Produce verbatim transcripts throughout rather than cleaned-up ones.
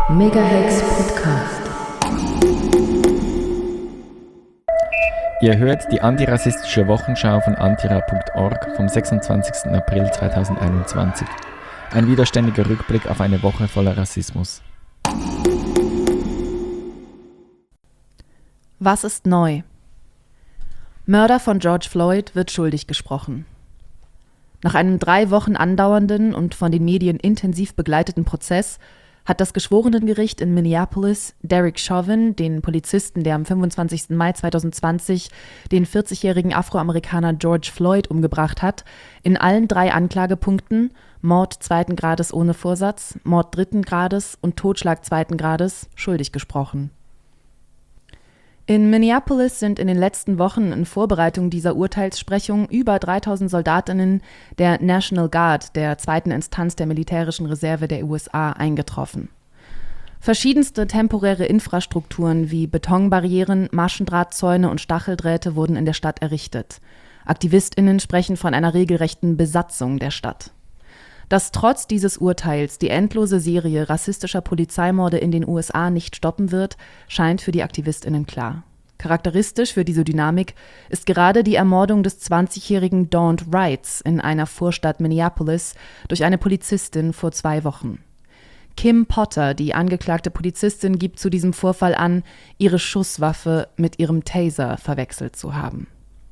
Megahex Podcast. Ihr hört die antirassistische Wochenschau von antira punkt org vom sechsundzwanzigsten April zweitausendeinundzwanzig. Ein widerständiger Rückblick auf eine Woche voller Rassismus. Was ist neu? Mörder von George Floyd wird schuldig gesprochen. Nach einem drei Wochen andauernden und von den Medien intensiv begleiteten Prozess hat das Geschworenengericht in Minneapolis Derek Chauvin, den Polizisten, der am fünfundzwanzigsten Mai zweitausendzwanzig den vierzigjährigen Afroamerikaner George Floyd umgebracht hat, in allen drei Anklagepunkten Mord zweiten Grades ohne Vorsatz, Mord dritten Grades und Totschlag zweiten Grades schuldig gesprochen. In Minneapolis sind in den letzten Wochen in Vorbereitung dieser Urteilssprechung über dreitausend Soldatinnen der National Guard, der zweiten Instanz der militärischen Reserve der U S A, eingetroffen. Verschiedenste temporäre Infrastrukturen wie Betonbarrieren, Maschendrahtzäune und Stacheldrähte wurden in der Stadt errichtet. AktivistInnen sprechen von einer regelrechten Besatzung der Stadt. Dass trotz dieses Urteils die endlose Serie rassistischer Polizeimorde in den U S A nicht stoppen wird, scheint für die AktivistInnen klar. Charakteristisch für diese Dynamik ist gerade die Ermordung des zwanzigjährigen Daunte Wrights in einer Vorstadt Minneapolis durch eine Polizistin vor zwei Wochen. Kim Potter, die angeklagte Polizistin, gibt zu diesem Vorfall an, ihre Schusswaffe mit ihrem Taser verwechselt zu haben.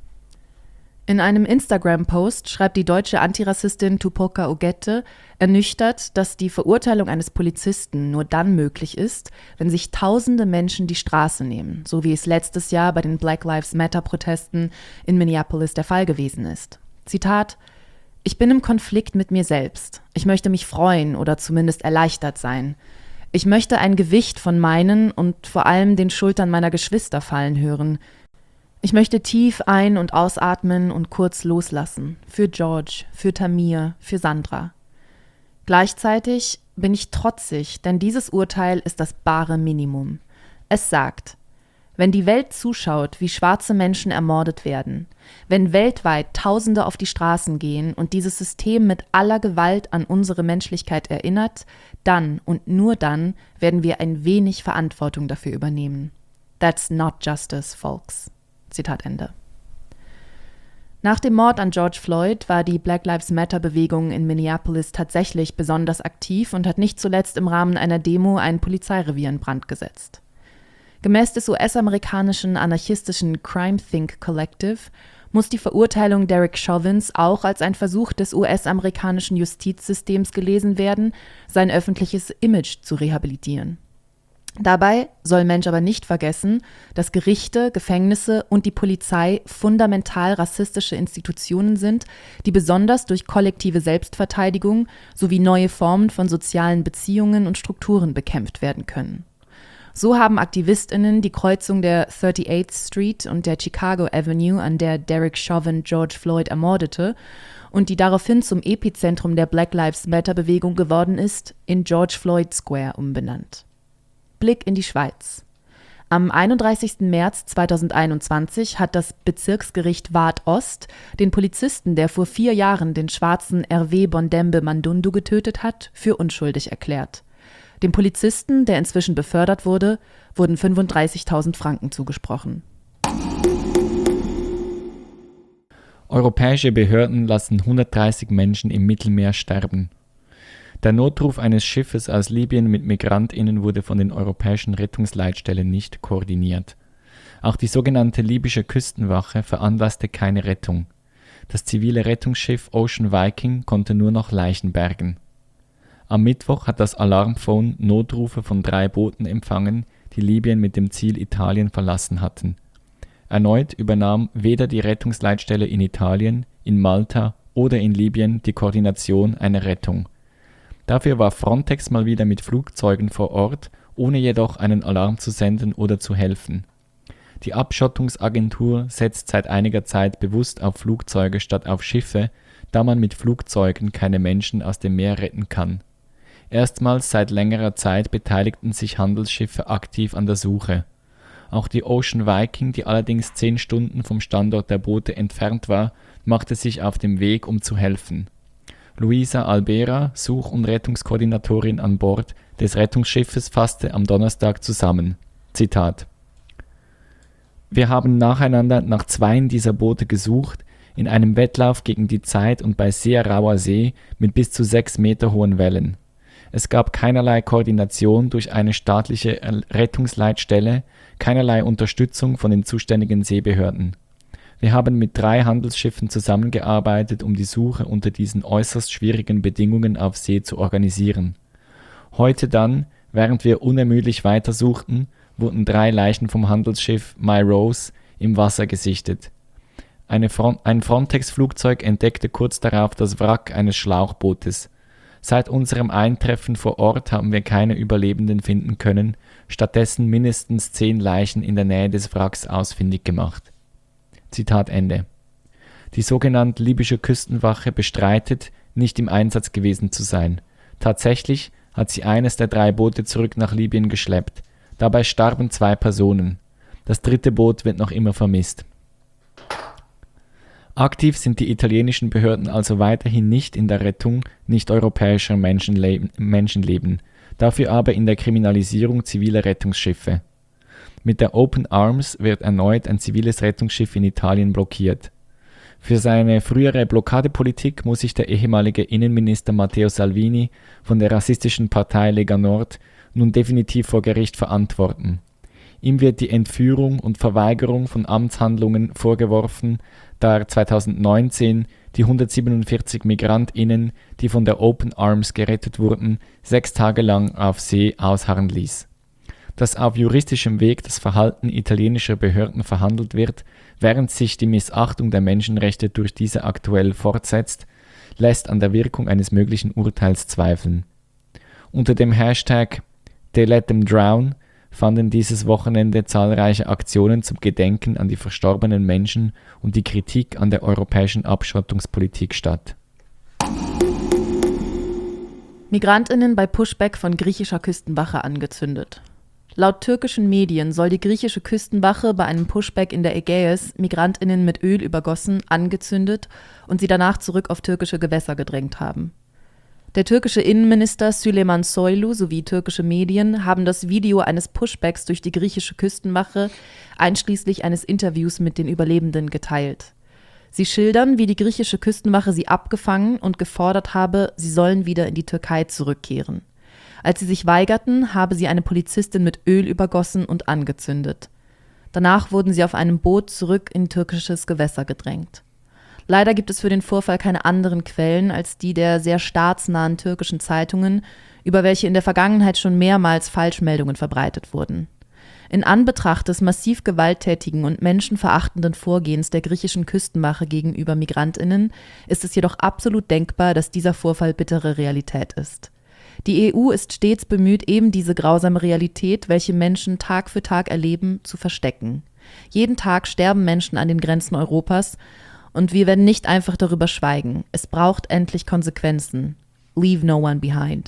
In einem Instagram-Post schreibt die deutsche Antirassistin Tupoka Ogette ernüchtert, dass die Verurteilung eines Polizisten nur dann möglich ist, wenn sich tausende Menschen die Straße nehmen, so wie es letztes Jahr bei den Black Lives Matter-Protesten in Minneapolis der Fall gewesen ist. Zitat: Ich bin im Konflikt mit mir selbst. Ich möchte mich freuen oder zumindest erleichtert sein. Ich möchte ein Gewicht von meinen und vor allem den Schultern meiner Geschwister fallen hören. Ich möchte tief ein- und ausatmen und kurz loslassen. Für George, für Tamir, für Sandra. Gleichzeitig bin ich trotzig, denn dieses Urteil ist das bare Minimum. Es sagt: Wenn die Welt zuschaut, wie schwarze Menschen ermordet werden, wenn weltweit Tausende auf die Straßen gehen und dieses System mit aller Gewalt an unsere Menschlichkeit erinnert, dann und nur dann werden wir ein wenig Verantwortung dafür übernehmen. That's not justice, folks. Zitat Ende. Nach dem Mord an George Floyd war die Black Lives Matter-Bewegung in Minneapolis tatsächlich besonders aktiv und hat nicht zuletzt im Rahmen einer Demo ein Polizeirevier in Brand gesetzt. Gemäß des U S-amerikanischen anarchistischen Crime Think Collective muss die Verurteilung Derek Chauvins auch als ein Versuch des U S-amerikanischen Justizsystems gelesen werden, sein öffentliches Image zu rehabilitieren. Dabei soll Mensch aber nicht vergessen, dass Gerichte, Gefängnisse und die Polizei fundamental rassistische Institutionen sind, die besonders durch kollektive Selbstverteidigung sowie neue Formen von sozialen Beziehungen und Strukturen bekämpft werden können. So haben AktivistInnen die Kreuzung der thirty-eighth Street und der Chicago Avenue, an der Derek Chauvin George Floyd ermordete und die daraufhin zum Epizentrum der Black Lives Matter-Bewegung geworden ist, in George Floyd Square umbenannt. Blick in die Schweiz. Am einunddreißigsten März zweitausendeinundzwanzig hat das Bezirksgericht Waadt Ost den Polizisten, der vor vier Jahren den schwarzen Hervé Bondembe Mandundu getötet hat, für unschuldig erklärt. Dem Polizisten, der inzwischen befördert wurde, wurden fünfunddreißigtausend Franken zugesprochen. Europäische Behörden lassen hundertdreißig Menschen im Mittelmeer sterben. Der Notruf eines Schiffes aus Libyen mit MigrantInnen wurde von den europäischen Rettungsleitstellen nicht koordiniert. Auch die sogenannte libysche Küstenwache veranlasste keine Rettung. Das zivile Rettungsschiff Ocean Viking konnte nur noch Leichen bergen. Am Mittwoch hat das Alarmphone Notrufe von drei Booten empfangen, die Libyen mit dem Ziel Italien verlassen hatten. Erneut übernahm weder die Rettungsleitstelle in Italien, in Malta oder in Libyen die Koordination einer Rettung. Dafür war Frontex mal wieder mit Flugzeugen vor Ort, ohne jedoch einen Alarm zu senden oder zu helfen. Die Abschottungsagentur setzt seit einiger Zeit bewusst auf Flugzeuge statt auf Schiffe, da man mit Flugzeugen keine Menschen aus dem Meer retten kann. Erstmals seit längerer Zeit beteiligten sich Handelsschiffe aktiv an der Suche. Auch die Ocean Viking, die allerdings zehn Stunden vom Standort der Boote entfernt war, machte sich auf den Weg, um zu helfen. Luisa Albera, Such- und Rettungskoordinatorin an Bord des Rettungsschiffes, fasste am Donnerstag zusammen. Zitat: Wir haben nacheinander nach zweien dieser Boote gesucht, in einem Wettlauf gegen die Zeit und bei sehr rauer See mit bis zu sechs Meter hohen Wellen. Es gab keinerlei Koordination durch eine staatliche Rettungsleitstelle, keinerlei Unterstützung von den zuständigen Seebehörden. Wir haben mit drei Handelsschiffen zusammengearbeitet, um die Suche unter diesen äußerst schwierigen Bedingungen auf See zu organisieren. Heute dann, während wir unermüdlich weitersuchten, wurden drei Leichen vom Handelsschiff My Rose im Wasser gesichtet. Eine Front- ein Frontex-Flugzeug entdeckte kurz darauf das Wrack eines Schlauchbootes. Seit unserem Eintreffen vor Ort haben wir keine Überlebenden finden können, stattdessen mindestens zehn Leichen in der Nähe des Wracks ausfindig gemacht. Zitat Ende. Die sogenannte libysche Küstenwache bestreitet, nicht im Einsatz gewesen zu sein. Tatsächlich hat sie eines der drei Boote zurück nach Libyen geschleppt. Dabei starben zwei Personen. Das dritte Boot wird noch immer vermisst. Aktiv sind die italienischen Behörden also weiterhin nicht in der Rettung nicht-europäischer Menschenleben, Menschenleben, dafür aber in der Kriminalisierung ziviler Rettungsschiffe. Mit der Open Arms wird erneut ein ziviles Rettungsschiff in Italien blockiert. Für seine frühere Blockadepolitik muss sich der ehemalige Innenminister Matteo Salvini von der rassistischen Partei Lega Nord nun definitiv vor Gericht verantworten. Ihm wird die Entführung und Verweigerung von Amtshandlungen vorgeworfen, da er zweitausendneunzehn die hundertsiebenundvierzig MigrantInnen, die von der Open Arms gerettet wurden, sechs Tage lang auf See ausharren ließ. Dass auf juristischem Weg das Verhalten italienischer Behörden verhandelt wird, während sich die Missachtung der Menschenrechte durch diese aktuell fortsetzt, lässt an der Wirkung eines möglichen Urteils zweifeln. Unter dem Hashtag They Let Them Drown fanden dieses Wochenende zahlreiche Aktionen zum Gedenken an die verstorbenen Menschen und die Kritik an der europäischen Abschottungspolitik statt. MigrantInnen bei Pushback von griechischer Küstenwache angezündet. Laut türkischen Medien soll die griechische Küstenwache bei einem Pushback in der Ägäis MigrantInnen mit Öl übergossen, angezündet und sie danach zurück auf türkische Gewässer gedrängt haben. Der türkische Innenminister Süleyman Soylu sowie türkische Medien haben das Video eines Pushbacks durch die griechische Küstenwache einschließlich eines Interviews mit den Überlebenden geteilt. Sie schildern, wie die griechische Küstenwache sie abgefangen und gefordert habe, sie sollen wieder in die Türkei zurückkehren. Als sie sich weigerten, habe sie eine Polizistin mit Öl übergossen und angezündet. Danach wurden sie auf einem Boot zurück in türkisches Gewässer gedrängt. Leider gibt es für den Vorfall keine anderen Quellen als die der sehr staatsnahen türkischen Zeitungen, über welche in der Vergangenheit schon mehrmals Falschmeldungen verbreitet wurden. In Anbetracht des massiv gewalttätigen und menschenverachtenden Vorgehens der griechischen Küstenwache gegenüber MigrantInnen ist es jedoch absolut denkbar, dass dieser Vorfall bittere Realität ist. Die E U ist stets bemüht, eben diese grausame Realität, welche Menschen Tag für Tag erleben, zu verstecken. Jeden Tag sterben Menschen an den Grenzen Europas und wir werden nicht einfach darüber schweigen. Es braucht endlich Konsequenzen. Leave no one behind.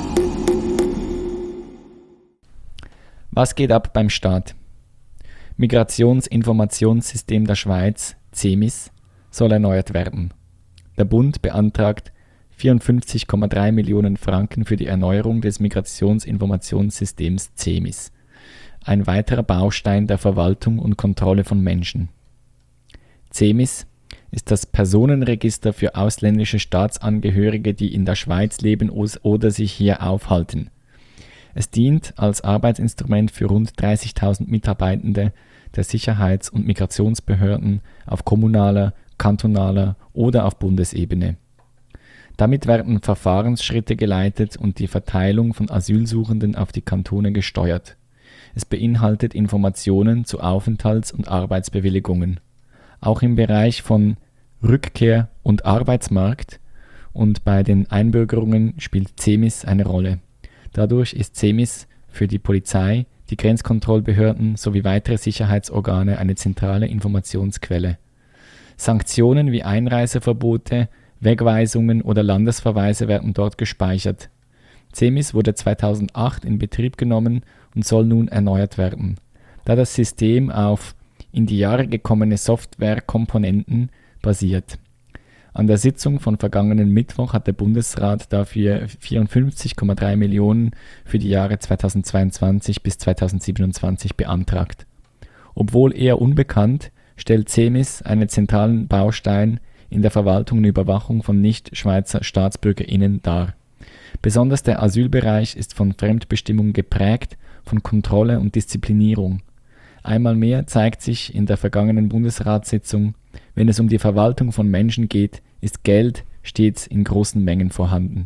Was geht ab beim Staat? Migrationsinformationssystem der Schweiz, C E M I S, soll erneuert werden. Der Bund beantragt vierundfünfzig Komma drei Millionen Franken für die Erneuerung des Migrationsinformationssystems C E M I S, ein weiterer Baustein der Verwaltung und Kontrolle von Menschen. C E M I S ist das Personenregister für ausländische Staatsangehörige, die in der Schweiz leben oder sich hier aufhalten. Es dient als Arbeitsinstrument für rund dreißigtausend Mitarbeitende der Sicherheits- und Migrationsbehörden auf kommunaler, kantonaler oder auf Bundesebene. Damit werden Verfahrensschritte geleitet und die Verteilung von Asylsuchenden auf die Kantone gesteuert. Es beinhaltet Informationen zu Aufenthalts- und Arbeitsbewilligungen. Auch im Bereich von Rückkehr und Arbeitsmarkt und bei den Einbürgerungen spielt C E M I S eine Rolle. Dadurch ist C E M I S für die Polizei, die Grenzkontrollbehörden sowie weitere Sicherheitsorgane eine zentrale Informationsquelle. Sanktionen wie Einreiseverbote, Wegweisungen oder Landesverweise werden dort gespeichert. C E M I S wurde zweitausendacht in Betrieb genommen und soll nun erneuert werden. Da das System auf in die Jahre gekommene Softwarekomponenten basiert. An der Sitzung von vergangenen Mittwoch hat der Bundesrat dafür vierundfünfzig Komma drei Millionen für die Jahre zweitausendzweiundzwanzig bis zweitausendsiebenundzwanzig beantragt. Obwohl eher unbekannt, stellt C E M I S einen zentralen Baustein in der Verwaltung und Überwachung von Nicht-Schweizer StaatsbürgerInnen dar. Besonders der Asylbereich ist von Fremdbestimmung geprägt, von Kontrolle und Disziplinierung. Einmal mehr zeigt sich in der vergangenen Bundesratssitzung, wenn es um die Verwaltung von Menschen geht, ist Geld stets in großen Mengen vorhanden.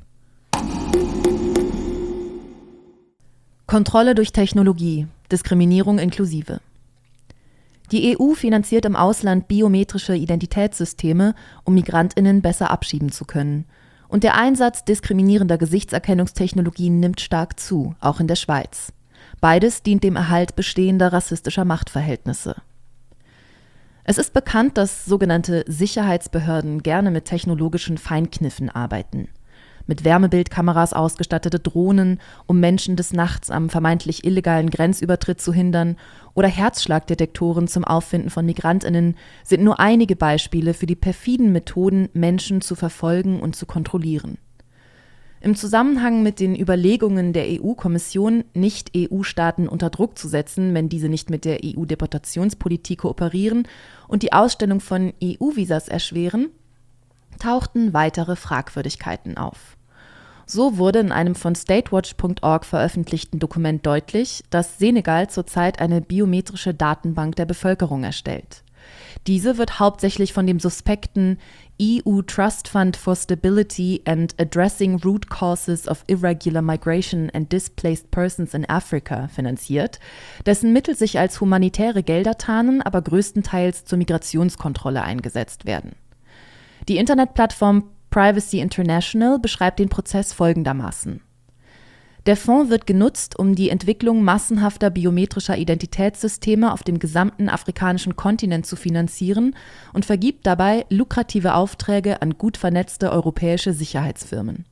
Kontrolle durch Technologie, Diskriminierung inklusive. Die E U finanziert im Ausland biometrische Identitätssysteme, um MigrantInnen besser abschieben zu können. Und der Einsatz diskriminierender Gesichtserkennungstechnologien nimmt stark zu, auch in der Schweiz. Beides dient dem Erhalt bestehender rassistischer Machtverhältnisse. Es ist bekannt, dass sogenannte Sicherheitsbehörden gerne mit technologischen Feinkniffen arbeiten. Mit Wärmebildkameras ausgestattete Drohnen, um Menschen des Nachts am vermeintlich illegalen Grenzübertritt zu hindern, oder Herzschlagdetektoren zum Auffinden von MigrantInnen sind nur einige Beispiele für die perfiden Methoden, Menschen zu verfolgen und zu kontrollieren. Im Zusammenhang mit den Überlegungen der E U-Kommission, Nicht-E U-Staaten unter Druck zu setzen, wenn diese nicht mit der E U-Deportationspolitik kooperieren und die Ausstellung von E U-Visas erschweren, tauchten weitere Fragwürdigkeiten auf. So wurde in einem von statewatch punkt org veröffentlichten Dokument deutlich, dass Senegal zurzeit eine biometrische Datenbank der Bevölkerung erstellt. Diese wird hauptsächlich von dem suspekten E U Trust Fund for Stability and Addressing Root Causes of Irregular Migration and Displaced Persons in Africa finanziert, dessen Mittel sich als humanitäre Gelder tarnen, aber größtenteils zur Migrationskontrolle eingesetzt werden. Die Internetplattform Privacy International beschreibt den Prozess folgendermaßen. Der Fonds wird genutzt, um die Entwicklung massenhafter biometrischer Identitätssysteme auf dem gesamten afrikanischen Kontinent zu finanzieren und vergibt dabei lukrative Aufträge an gut vernetzte europäische Sicherheitsfirmen.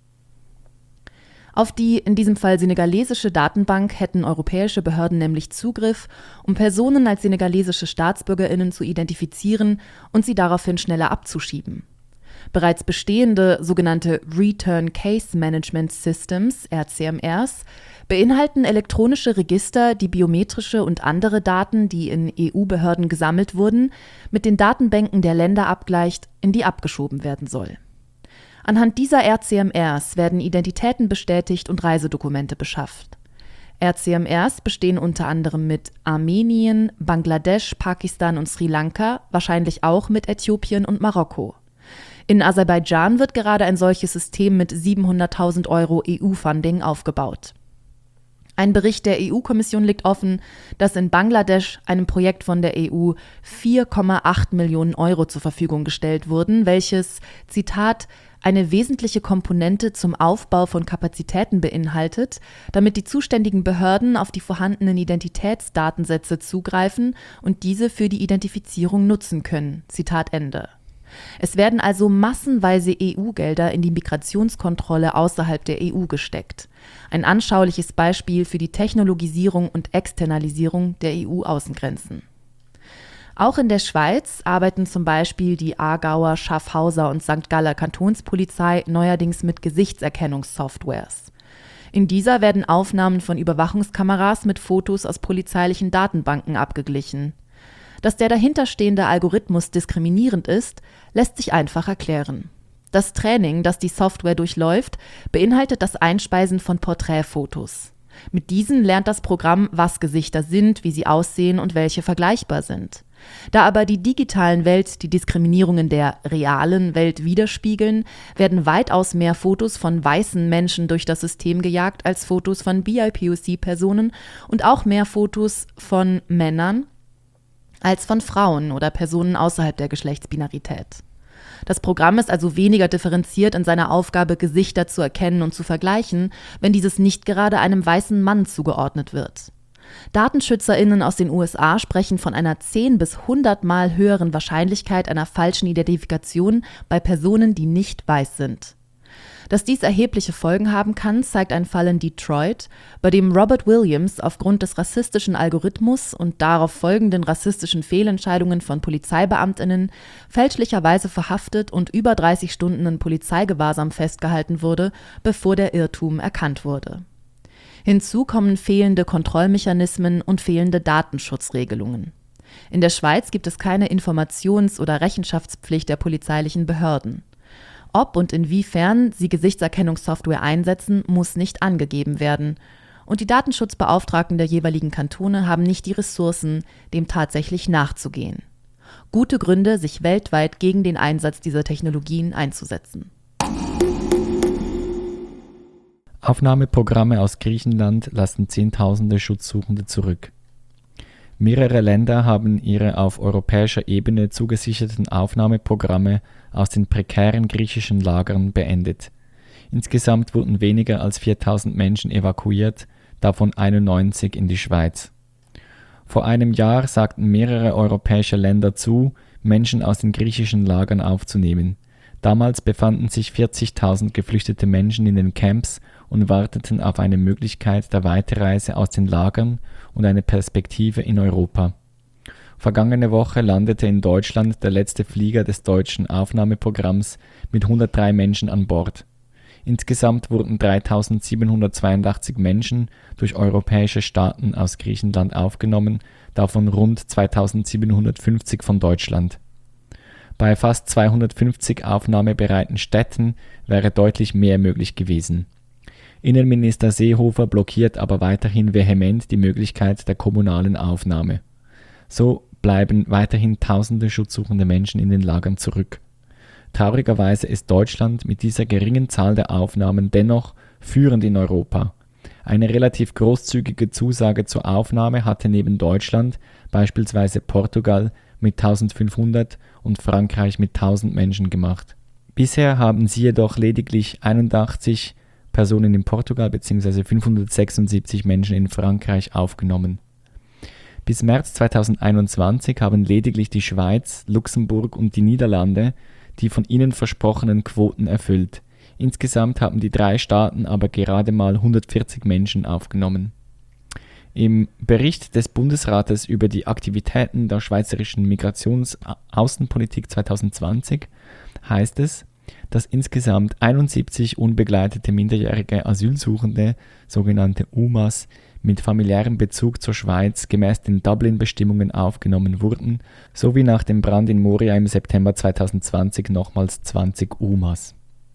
Auf die in diesem Fall senegalesische Datenbank hätten europäische Behörden nämlich Zugriff, um Personen als senegalesische StaatsbürgerInnen zu identifizieren und sie daraufhin schneller abzuschieben. Bereits bestehende sogenannte Return Case Management Systems, R C M Rs, beinhalten elektronische Register, die biometrische und andere Daten, die in E U-Behörden gesammelt wurden, mit den Datenbanken der Länder abgleicht, in die abgeschoben werden soll. Anhand dieser R C M Rs werden Identitäten bestätigt und Reisedokumente beschafft. R C M Rs bestehen unter anderem mit Armenien, Bangladesch, Pakistan und Sri Lanka, wahrscheinlich auch mit Äthiopien und Marokko. In Aserbaidschan wird gerade ein solches System mit siebenhunderttausend Euro E U-Funding aufgebaut. Ein Bericht der E U-Kommission legt offen, dass in Bangladesch einem Projekt von der E U vier Komma acht Millionen Euro zur Verfügung gestellt wurden, welches, Zitat, eine wesentliche Komponente zum Aufbau von Kapazitäten beinhaltet, damit die zuständigen Behörden auf die vorhandenen Identitätsdatensätze zugreifen und diese für die Identifizierung nutzen können. Zitat Ende. Es werden also massenweise E U-Gelder in die Migrationskontrolle außerhalb der E U gesteckt. Ein anschauliches Beispiel für die Technologisierung und Externalisierung der E U-Außengrenzen. Auch in der Schweiz arbeiten zum Beispiel die Aargauer, Schaffhauser und Sankt Galler Kantonspolizei neuerdings mit Gesichtserkennungssoftwares. In dieser werden Aufnahmen von Überwachungskameras mit Fotos aus polizeilichen Datenbanken abgeglichen. Dass der dahinterstehende Algorithmus diskriminierend ist, lässt sich einfach erklären. Das Training, das die Software durchläuft, beinhaltet das Einspeisen von Porträtfotos. Mit diesen lernt das Programm, was Gesichter sind, wie sie aussehen und welche vergleichbar sind. Da aber die digitalen Welt die Diskriminierungen der realen Welt widerspiegeln, werden weitaus mehr Fotos von weißen Menschen durch das System gejagt als Fotos von B I P O C-Personen und auch mehr Fotos von Männern als von Frauen oder Personen außerhalb der Geschlechtsbinarität. Das Programm ist also weniger differenziert in seiner Aufgabe, Gesichter zu erkennen und zu vergleichen, wenn dieses nicht gerade einem weißen Mann zugeordnet wird. DatenschützerInnen aus den U S A sprechen von einer zehn bis hundert Mal höheren Wahrscheinlichkeit einer falschen Identifikation bei Personen, die nicht weiß sind. Dass dies erhebliche Folgen haben kann, zeigt ein Fall in Detroit, bei dem Robert Williams aufgrund des rassistischen Algorithmus und darauf folgenden rassistischen Fehlentscheidungen von PolizeibeamtInnen fälschlicherweise verhaftet und über dreißig Stunden in Polizeigewahrsam festgehalten wurde, bevor der Irrtum erkannt wurde. Hinzu kommen fehlende Kontrollmechanismen und fehlende Datenschutzregelungen. In der Schweiz gibt es keine Informations- oder Rechenschaftspflicht der polizeilichen Behörden. Ob und inwiefern sie Gesichtserkennungssoftware einsetzen, muss nicht angegeben werden. Und die Datenschutzbeauftragten der jeweiligen Kantone haben nicht die Ressourcen, dem tatsächlich nachzugehen. Gute Gründe, sich weltweit gegen den Einsatz dieser Technologien einzusetzen. Aufnahmeprogramme aus Griechenland lassen Zehntausende Schutzsuchende zurück. Mehrere Länder haben ihre auf europäischer Ebene zugesicherten Aufnahmeprogramme aus den prekären griechischen Lagern beendet. Insgesamt wurden weniger als viertausend Menschen evakuiert, davon einundneunzig in die Schweiz. Vor einem Jahr sagten mehrere europäische Länder zu, Menschen aus den griechischen Lagern aufzunehmen. Damals befanden sich vierzigtausend geflüchtete Menschen in den Camps und warteten auf eine Möglichkeit der Weiterreise aus den Lagern und eine Perspektive in Europa. Vergangene Woche landete in Deutschland der letzte Flieger des deutschen Aufnahmeprogramms mit hundertdrei Menschen an Bord. Insgesamt wurden dreitausendsiebenhundertzweiundachtzig Menschen durch europäische Staaten aus Griechenland aufgenommen, davon rund zweitausendsiebenhundertfünfzig von Deutschland. Bei fast zweihundertfünfzig aufnahmebereiten Städten wäre deutlich mehr möglich gewesen. Innenminister Seehofer blockiert aber weiterhin vehement die Möglichkeit der kommunalen Aufnahme. So bleiben weiterhin tausende schutzsuchende Menschen in den Lagern zurück. Traurigerweise ist Deutschland mit dieser geringen Zahl der Aufnahmen dennoch führend in Europa. Eine relativ großzügige Zusage zur Aufnahme hatte neben Deutschland beispielsweise Portugal mit eintausendfünfhundert und Frankreich mit tausend Menschen gemacht. Bisher haben sie jedoch lediglich einundachtzig Personen in Portugal bzw. fünfhundertsechsundsiebzig Menschen in Frankreich aufgenommen. Bis März zweitausendeinundzwanzig haben lediglich die Schweiz, Luxemburg und die Niederlande die von ihnen versprochenen Quoten erfüllt. Insgesamt haben die drei Staaten aber gerade mal hundertvierzig Menschen aufgenommen. Im Bericht des Bundesrates über die Aktivitäten der schweizerischen Migrationsaußenpolitik zweitausendzwanzig heißt es, dass insgesamt einundsiebzig unbegleitete minderjährige Asylsuchende, sogenannte U M As, mit familiärem Bezug zur Schweiz gemäß den Dublin-Bestimmungen aufgenommen wurden, sowie nach dem Brand in Moria im September zweitausendzwanzig nochmals zwanzig U M As.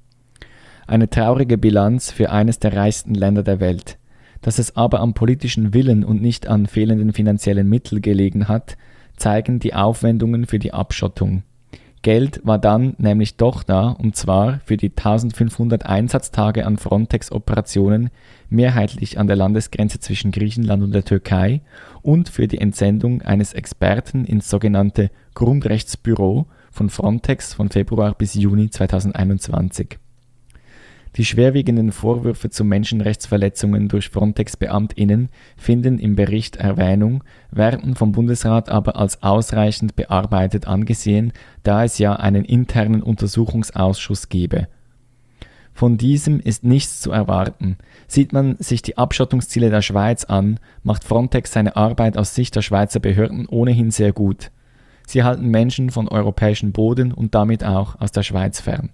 Eine traurige Bilanz für eines der reichsten Länder der Welt. Dass es aber am politischen Willen und nicht an fehlenden finanziellen Mitteln gelegen hat, zeigen die Aufwendungen für die Abschottung. Geld war dann nämlich doch da, und zwar für die eintausendfünfhundert Einsatztage an Frontex-Operationen, mehrheitlich an der Landesgrenze zwischen Griechenland und der Türkei, und für die Entsendung eines Experten ins sogenannte Grundrechtsbüro von Frontex von Februar bis Juni zweitausendeinundzwanzig. Die schwerwiegenden Vorwürfe zu Menschenrechtsverletzungen durch Frontex-BeamtInnen finden im Bericht Erwähnung, werden vom Bundesrat aber als ausreichend bearbeitet angesehen, da es ja einen internen Untersuchungsausschuss gebe. Von diesem ist nichts zu erwarten. Sieht man sich die Abschottungsziele der Schweiz an, macht Frontex seine Arbeit aus Sicht der Schweizer Behörden ohnehin sehr gut. Sie halten Menschen von europäischem Boden und damit auch aus der Schweiz fern.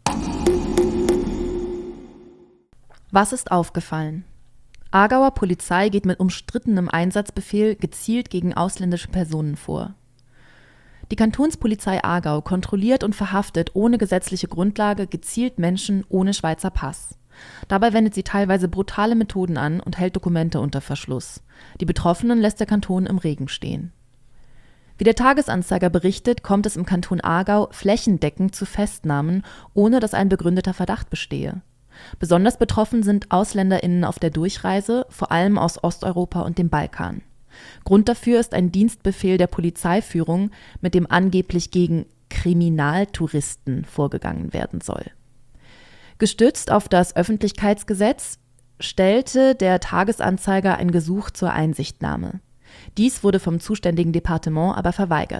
Was ist aufgefallen? Aargauer Polizei geht mit umstrittenem Einsatzbefehl gezielt gegen ausländische Personen vor. Die Kantonspolizei Aargau kontrolliert und verhaftet ohne gesetzliche Grundlage gezielt Menschen ohne Schweizer Pass. Dabei wendet sie teilweise brutale Methoden an und hält Dokumente unter Verschluss. Die Betroffenen lässt der Kanton im Regen stehen. Wie der Tagesanzeiger berichtet, kommt es im Kanton Aargau flächendeckend zu Festnahmen, ohne dass ein begründeter Verdacht bestehe. Besonders betroffen sind AusländerInnen auf der Durchreise, vor allem aus Osteuropa und dem Balkan. Grund dafür ist ein Dienstbefehl der Polizeiführung, mit dem angeblich gegen Kriminaltouristen vorgegangen werden soll. Gestützt auf das Öffentlichkeitsgesetz stellte der Tagesanzeiger ein Gesuch zur Einsichtnahme. Dies wurde vom zuständigen Departement aber verweigert.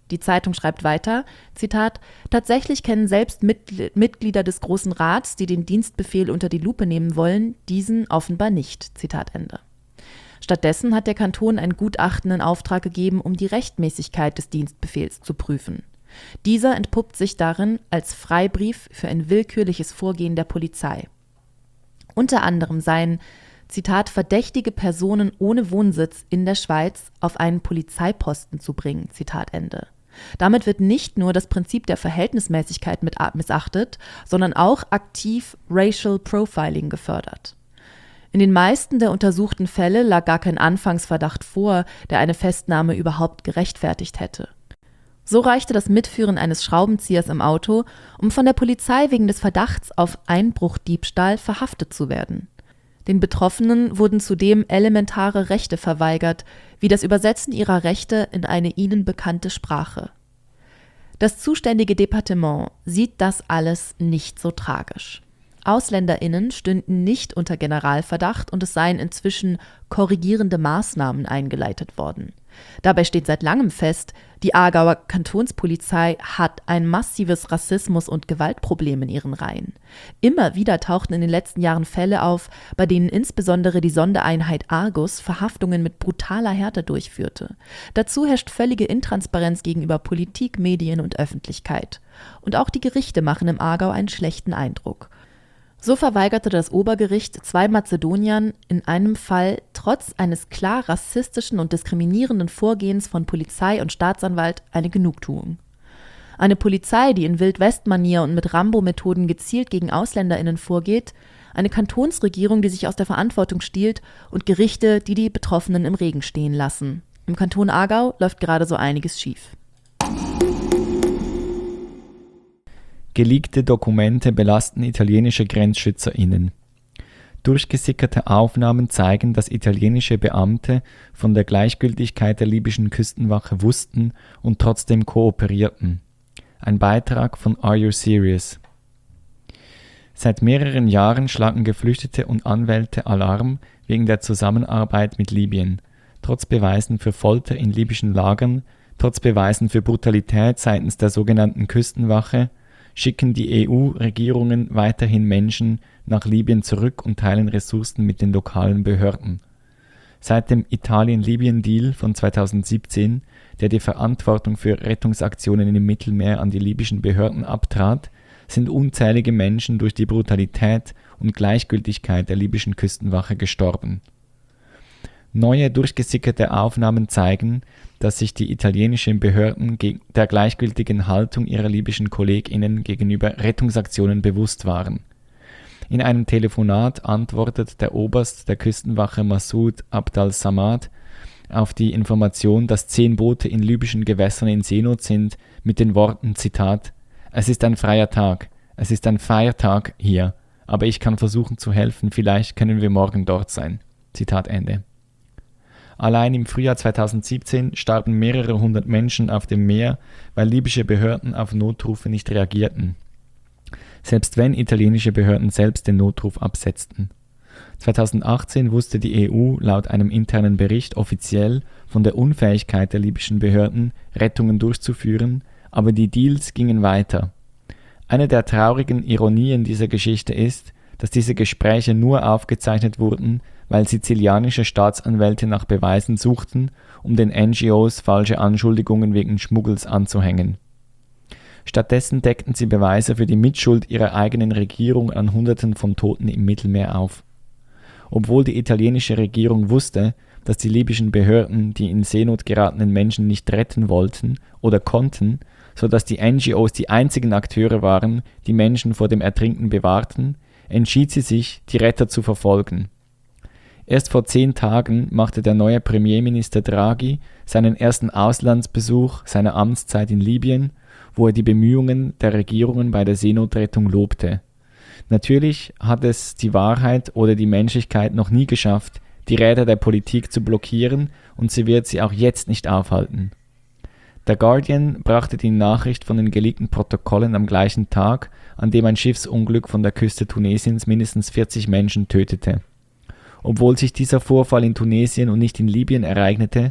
Die Zeitung schreibt weiter, Zitat, tatsächlich kennen selbst Mitglieder des Großen Rats, die den Dienstbefehl unter die Lupe nehmen wollen, diesen offenbar nicht. Zitat Ende. Stattdessen hat der Kanton ein Gutachten in Auftrag gegeben, um die Rechtmäßigkeit des Dienstbefehls zu prüfen. Dieser entpuppt sich darin als Freibrief für ein willkürliches Vorgehen der Polizei. Unter anderem seien, Zitat, verdächtige Personen ohne Wohnsitz in der Schweiz auf einen Polizeiposten zu bringen, Zitat Ende. Damit wird nicht nur das Prinzip der Verhältnismäßigkeit mit missachtet, sondern auch aktiv Racial Profiling gefördert. In den meisten der untersuchten Fälle lag gar kein Anfangsverdacht vor, der eine Festnahme überhaupt gerechtfertigt hätte. So reichte das Mitführen eines Schraubenziehers im Auto, um von der Polizei wegen des Verdachts auf Einbruchdiebstahl verhaftet zu werden. Den Betroffenen wurden zudem elementare Rechte verweigert, wie das Übersetzen ihrer Rechte in eine ihnen bekannte Sprache. Das zuständige Departement sieht das alles nicht so tragisch. AusländerInnen stünden nicht unter Generalverdacht und es seien inzwischen korrigierende Maßnahmen eingeleitet worden. Dabei steht seit langem fest, die Aargauer Kantonspolizei hat ein massives Rassismus- und Gewaltproblem in ihren Reihen. Immer wieder tauchten in den letzten Jahren Fälle auf, bei denen insbesondere die Sondereinheit Argus Verhaftungen mit brutaler Härte durchführte. Dazu herrscht völlige Intransparenz gegenüber Politik, Medien und Öffentlichkeit. Und auch die Gerichte machen im Aargau einen schlechten Eindruck. So verweigerte das Obergericht zwei Mazedoniern in einem Fall trotz eines klar rassistischen und diskriminierenden Vorgehens von Polizei und Staatsanwalt eine Genugtuung. Eine Polizei, die in Wild-West-Manier und mit Rambo-Methoden gezielt gegen AusländerInnen vorgeht, eine Kantonsregierung, die sich aus der Verantwortung stiehlt und Gerichte, die die Betroffenen im Regen stehen lassen. Im Kanton Aargau läuft gerade so einiges schief. Geleakte Dokumente belasten italienische GrenzschützerInnen. Durchgesickerte Aufnahmen zeigen, dass italienische Beamte von der Gleichgültigkeit der libyschen Küstenwache wussten und trotzdem kooperierten. Ein Beitrag von Are You Serious? Seit mehreren Jahren schlagen Geflüchtete und Anwälte Alarm wegen der Zusammenarbeit mit Libyen. Trotz Beweisen für Folter in libyschen Lagern, trotz Beweisen für Brutalität seitens der sogenannten Küstenwache, schicken die E U-Regierungen weiterhin Menschen nach Libyen zurück und teilen Ressourcen mit den lokalen Behörden. Seit dem Italien-Libyen-Deal von zweitausendsiebzehn, der die Verantwortung für Rettungsaktionen im Mittelmeer an die libyschen Behörden abtrat, sind unzählige Menschen durch die Brutalität und Gleichgültigkeit der libyschen Küstenwache gestorben. Neue durchgesickerte Aufnahmen zeigen, dass sich die italienischen Behörden der gleichgültigen Haltung ihrer libyschen KollegInnen gegenüber Rettungsaktionen bewusst waren. In einem Telefonat antwortet der Oberst der Küstenwache Massoud Abd al-Samad auf die Information, dass zehn Boote in libyschen Gewässern in Seenot sind, mit den Worten, Zitat, „Es ist ein freier Tag, es ist ein Feiertag hier, aber ich kann versuchen zu helfen, vielleicht können wir morgen dort sein." Zitat Ende. Allein im Frühjahr zweitausendsiebzehn starben mehrere hundert Menschen auf dem Meer, weil libysche Behörden auf Notrufe nicht reagierten. Selbst wenn italienische Behörden selbst den Notruf absetzten. zweitausendachtzehn wusste die E U laut einem internen Bericht offiziell von der Unfähigkeit der libyschen Behörden, Rettungen durchzuführen, aber die Deals gingen weiter. Eine der traurigen Ironien dieser Geschichte ist, dass diese Gespräche nur aufgezeichnet wurden, weil sizilianische Staatsanwälte nach Beweisen suchten, um den N G Os falsche Anschuldigungen wegen Schmuggels anzuhängen. Stattdessen deckten sie Beweise für die Mitschuld ihrer eigenen Regierung an Hunderten von Toten im Mittelmeer auf. Obwohl die italienische Regierung wusste, dass die libyschen Behörden die in Seenot geratenen Menschen nicht retten wollten oder konnten, sodass die N G Os die einzigen Akteure waren, die Menschen vor dem Ertrinken bewahrten, entschied sie sich, die Retter zu verfolgen. Erst vor zehn Tagen machte der neue Premierminister Draghi seinen ersten Auslandsbesuch seiner Amtszeit in Libyen, wo er die Bemühungen der Regierungen bei der Seenotrettung lobte. Natürlich hat es die Wahrheit oder die Menschlichkeit noch nie geschafft, die Räder der Politik zu blockieren, und sie wird sie auch jetzt nicht aufhalten. Der Guardian brachte die Nachricht von den geleakten Protokollen am gleichen Tag, an dem ein Schiffsunglück von der Küste Tunesiens mindestens vierzig Menschen tötete. Obwohl sich dieser Vorfall in Tunesien und nicht in Libyen ereignete,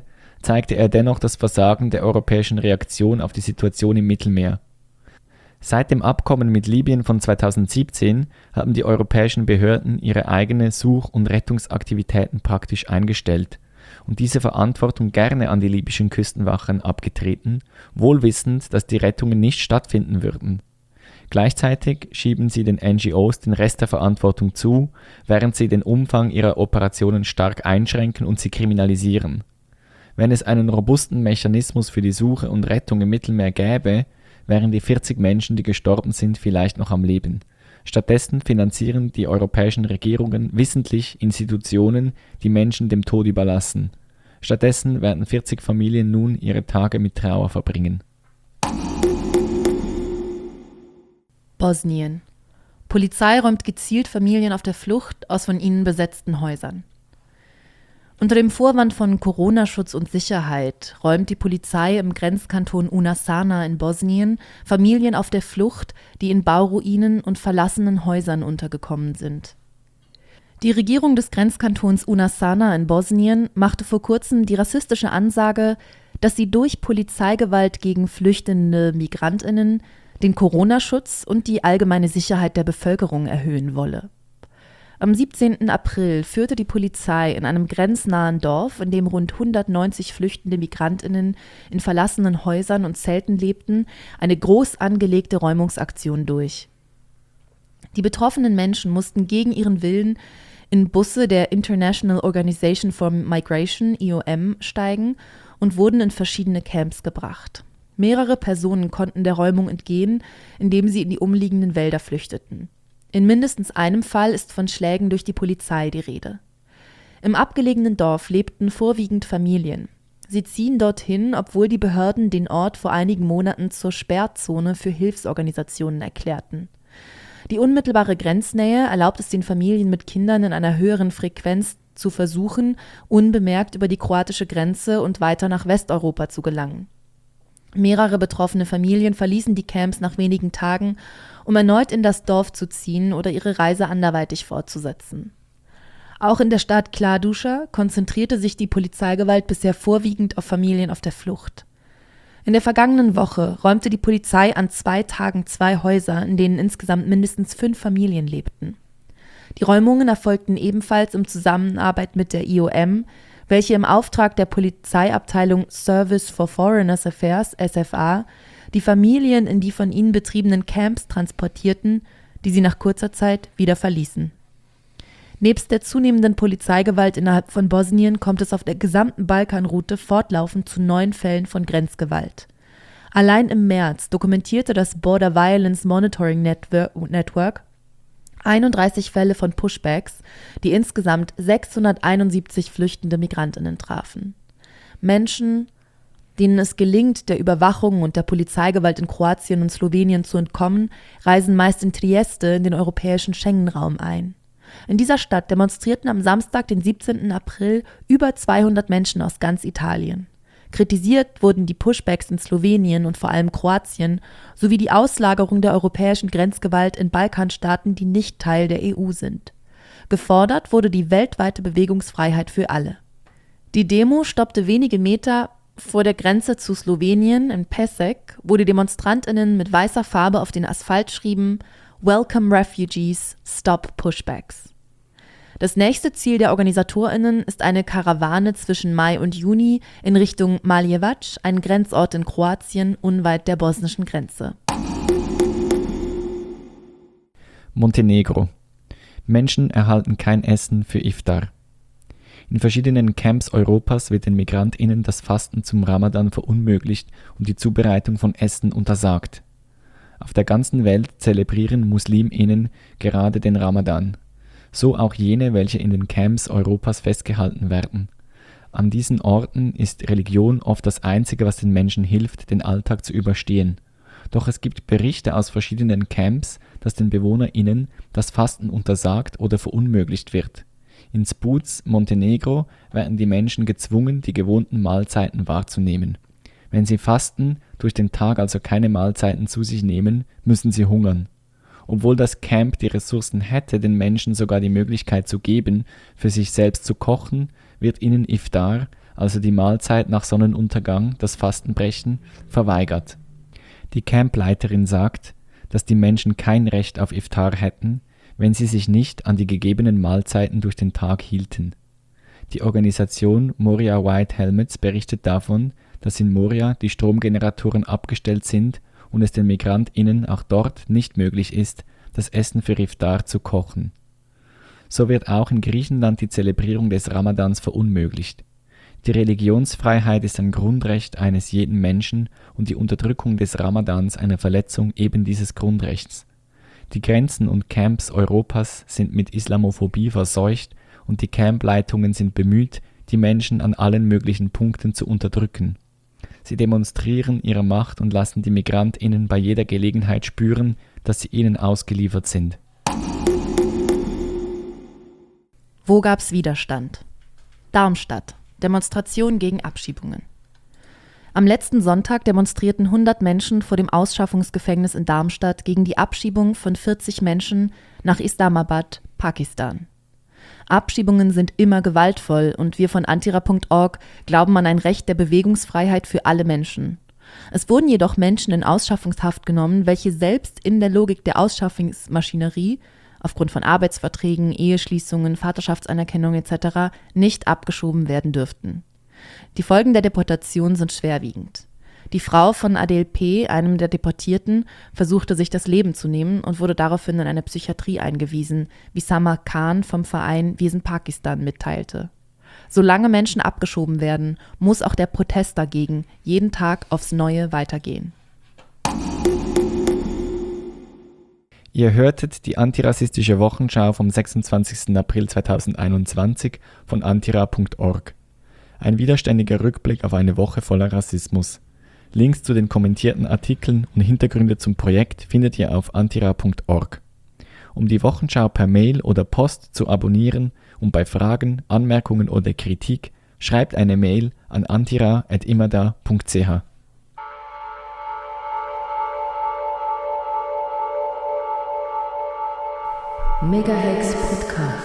zeigte er dennoch das Versagen der europäischen Reaktion auf die Situation im Mittelmeer. Seit dem Abkommen mit Libyen von zweitausendsiebzehn haben die europäischen Behörden ihre eigenen Such- und Rettungsaktivitäten praktisch eingestellt und diese Verantwortung gerne an die libyschen Küstenwachen abgetreten, wohl wissend, dass die Rettungen nicht stattfinden würden. Gleichzeitig schieben sie den N G Os den Rest der Verantwortung zu, während sie den Umfang ihrer Operationen stark einschränken und sie kriminalisieren. Wenn es einen robusten Mechanismus für die Suche und Rettung im Mittelmeer gäbe, wären die vierzig Menschen, die gestorben sind, vielleicht noch am Leben. Stattdessen finanzieren die europäischen Regierungen wissentlich Institutionen, die Menschen dem Tod überlassen. Stattdessen werden vierzig Familien nun ihre Tage mit Trauer verbringen. Bosnien. Polizei räumt gezielt Familien auf der Flucht aus von ihnen besetzten Häusern. Unter dem Vorwand von Corona-Schutz und Sicherheit räumt die Polizei im Grenzkanton Una-Sana in Bosnien Familien auf der Flucht, die in Bauruinen und verlassenen Häusern untergekommen sind. Die Regierung des Grenzkantons Una-Sana in Bosnien machte vor kurzem die rassistische Ansage, dass sie durch Polizeigewalt gegen flüchtende MigrantInnen den Corona-Schutz und die allgemeine Sicherheit der Bevölkerung erhöhen wolle. Am siebzehnten April führte die Polizei in einem grenznahen Dorf, in dem rund hundertneunzig flüchtende MigrantInnen in verlassenen Häusern und Zelten lebten, eine groß angelegte Räumungsaktion durch. Die betroffenen Menschen mussten gegen ihren Willen in Busse der International Organization for Migration, I O M, steigen und wurden in verschiedene Camps gebracht. Mehrere Personen konnten der Räumung entgehen, indem sie in die umliegenden Wälder flüchteten. In mindestens einem Fall ist von Schlägen durch die Polizei die Rede. Im abgelegenen Dorf lebten vorwiegend Familien. Sie ziehen dorthin, obwohl die Behörden den Ort vor einigen Monaten zur Sperrzone für Hilfsorganisationen erklärten. Die unmittelbare Grenznähe erlaubt es den Familien mit Kindern in einer höheren Frequenz zu versuchen, unbemerkt über die kroatische Grenze und weiter nach Westeuropa zu gelangen. Mehrere betroffene Familien verließen die Camps nach wenigen Tagen, um erneut in das Dorf zu ziehen oder ihre Reise anderweitig fortzusetzen. Auch in der Stadt Kladuscha konzentrierte sich die Polizeigewalt bisher vorwiegend auf Familien auf der Flucht. In der vergangenen Woche räumte die Polizei an zwei Tagen zwei Häuser, in denen insgesamt mindestens fünf Familien lebten. Die Räumungen erfolgten ebenfalls in Zusammenarbeit mit der I O M, welche im Auftrag der Polizeiabteilung Service for Foreigners Affairs, S F A, die Familien in die von ihnen betriebenen Camps transportierten, die sie nach kurzer Zeit wieder verließen. Nebst der zunehmenden Polizeigewalt innerhalb von Bosnien kommt es auf der gesamten Balkanroute fortlaufend zu neuen Fällen von Grenzgewalt. Allein im März dokumentierte das Border Violence Monitoring Network einunddreißig Fälle von Pushbacks, die insgesamt sechshunderteinundsiebzig flüchtende MigrantInnen trafen. Menschen, denen es gelingt, der Überwachung und der Polizeigewalt in Kroatien und Slowenien zu entkommen, reisen meist in Trieste in den europäischen Schengen-Raum ein. In dieser Stadt demonstrierten am Samstag, den siebzehnten April, über zweihundert Menschen aus ganz Italien. Kritisiert wurden die Pushbacks in Slowenien und vor allem Kroatien sowie die Auslagerung der europäischen Grenzgewalt in Balkanstaaten, die nicht Teil der E U sind. Gefordert wurde die weltweite Bewegungsfreiheit für alle. Die Demo stoppte wenige Meter vor der Grenze zu Slowenien in Pesek, wo die DemonstrantInnen mit weißer Farbe auf den Asphalt schrieben: Welcome Refugees, Stop Pushbacks. Das nächste Ziel der OrganisatorInnen ist eine Karawane zwischen Mai und Juni in Richtung Maljevac, ein Grenzort in Kroatien unweit der bosnischen Grenze. Montenegro. Menschen erhalten kein Essen für Iftar. In verschiedenen Camps Europas wird den MigrantInnen das Fasten zum Ramadan verunmöglicht und die Zubereitung von Essen untersagt. Auf der ganzen Welt zelebrieren MuslimInnen gerade den Ramadan. So auch jene, welche in den Camps Europas festgehalten werden. An diesen Orten ist Religion oft das Einzige, was den Menschen hilft, den Alltag zu überstehen. Doch es gibt Berichte aus verschiedenen Camps, dass den BewohnerInnen das Fasten untersagt oder verunmöglicht wird. In Spuz, Montenegro, werden die Menschen gezwungen, die gewohnten Mahlzeiten wahrzunehmen. Wenn sie fasten, durch den Tag also keine Mahlzeiten zu sich nehmen, müssen sie hungern. Obwohl das Camp die Ressourcen hätte, den Menschen sogar die Möglichkeit zu geben, für sich selbst zu kochen, wird ihnen Iftar, also die Mahlzeit nach Sonnenuntergang, das Fastenbrechen, verweigert. Die Campleiterin sagt, dass die Menschen kein Recht auf Iftar hätten, wenn sie sich nicht an die gegebenen Mahlzeiten durch den Tag hielten. Die Organisation Moria White Helmets berichtet davon, dass in Moria die Stromgeneratoren abgestellt sind und es den MigrantInnen auch dort nicht möglich ist, das Essen für Iftar zu kochen. So wird auch in Griechenland die Zelebrierung des Ramadans verunmöglicht. Die Religionsfreiheit ist ein Grundrecht eines jeden Menschen und die Unterdrückung des Ramadans eine Verletzung eben dieses Grundrechts. Die Grenzen und Camps Europas sind mit Islamophobie verseucht und die Campleitungen sind bemüht, die Menschen an allen möglichen Punkten zu unterdrücken. Sie demonstrieren ihre Macht und lassen die MigrantInnen bei jeder Gelegenheit spüren, dass sie ihnen ausgeliefert sind. Wo gab's Widerstand? Darmstadt. Demonstration gegen Abschiebungen. Am letzten Sonntag demonstrierten hundert Menschen vor dem Ausschaffungsgefängnis in Darmstadt gegen die Abschiebung von vierzig Menschen nach Islamabad, Pakistan. Abschiebungen sind immer gewaltvoll und wir von Antira Punkt org glauben an ein Recht der Bewegungsfreiheit für alle Menschen. Es wurden jedoch Menschen in Ausschaffungshaft genommen, welche selbst in der Logik der Ausschaffungsmaschinerie aufgrund von Arbeitsverträgen, Eheschließungen, Vaterschaftsanerkennung et cetera nicht abgeschoben werden dürften. Die Folgen der Deportation sind schwerwiegend. Die Frau von Adel P., einem der Deportierten, versuchte sich das Leben zu nehmen und wurde daraufhin in eine Psychiatrie eingewiesen, wie Samar Khan vom Verein Wir sind Pakistan mitteilte. Solange Menschen abgeschoben werden, muss auch der Protest dagegen jeden Tag aufs Neue weitergehen. Ihr hörtet die antirassistische Wochenschau vom sechsundzwanzigsten April zweitausendeinundzwanzig von Antira Punkt org. Ein widerständiger Rückblick auf eine Woche voller Rassismus. Links zu den kommentierten Artikeln und Hintergründe zum Projekt findet ihr auf antira Punkt org. Um die Wochenschau per Mail oder Post zu abonnieren und bei Fragen, Anmerkungen oder Kritik schreibt eine Mail an antira at imada punkt c h. Megahex Podcast.